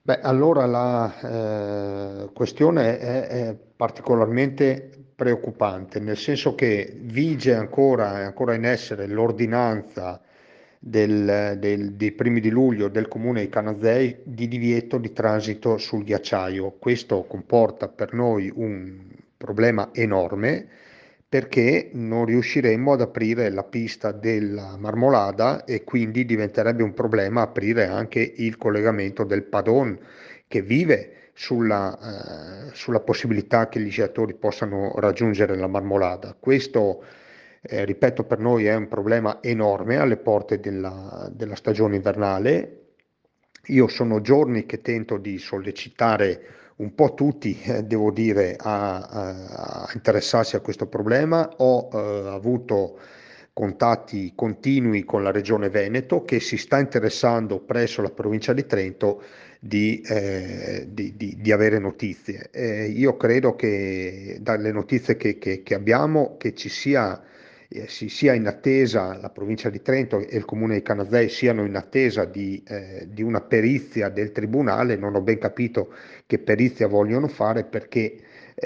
Beh, allora la questione è particolarmente preoccupante, nel senso che vige ancora, è ancora in essere l'ordinanza dei primi di luglio del comune di Canazei di divieto di transito sul ghiacciaio. Questo comporta per noi un problema enorme perché non riusciremmo ad aprire la pista della Marmolada e quindi diventerebbe un problema aprire anche il collegamento del Padon che vive sulla possibilità che gli sciatori possano raggiungere la Marmolada. Questo, ripeto, per noi è un problema enorme alle porte della stagione invernale. Io sono giorni che tento di sollecitare un po' tutti, devo dire, a interessarsi a questo problema. Ho avuto contatti continui con la Regione Veneto che si sta interessando presso la provincia di Trento di avere notizie. Io credo che dalle notizie che abbiamo che si sia in attesa, la provincia di Trento e il comune di Canazei siano in attesa di una perizia del tribunale. Non ho ben capito che perizia vogliono fare perché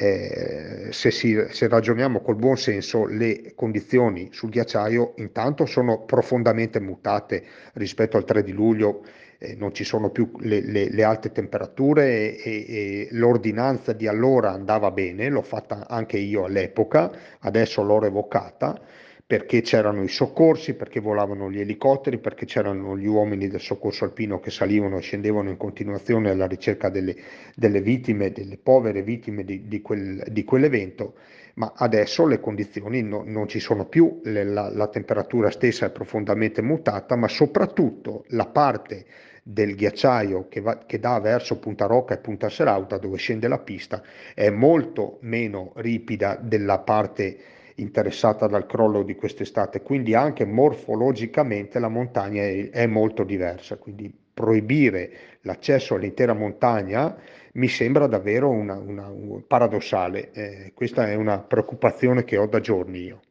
se ragioniamo col buon senso, le condizioni sul ghiacciaio intanto sono profondamente mutate rispetto al 3 di luglio. Non ci sono più le alte temperature e l'ordinanza di allora andava bene, l'ho fatta anche io all'epoca, adesso l'ho revocata perché c'erano i soccorsi, perché volavano gli elicotteri, perché c'erano gli uomini del soccorso alpino che salivano e scendevano in continuazione alla ricerca delle vittime, delle povere vittime di quell'evento. Ma adesso le condizioni non ci sono più, la temperatura stessa è profondamente mutata, ma soprattutto la parte del ghiacciaio che dà verso Punta Rocca e Punta Serauta, dove scende la pista, è molto meno ripida della parte interessata dal crollo di quest'estate, quindi anche morfologicamente la montagna è molto diversa, quindi proibire l'accesso all'intera montagna mi sembra davvero paradossale. Questa è una preoccupazione che ho da giorni io.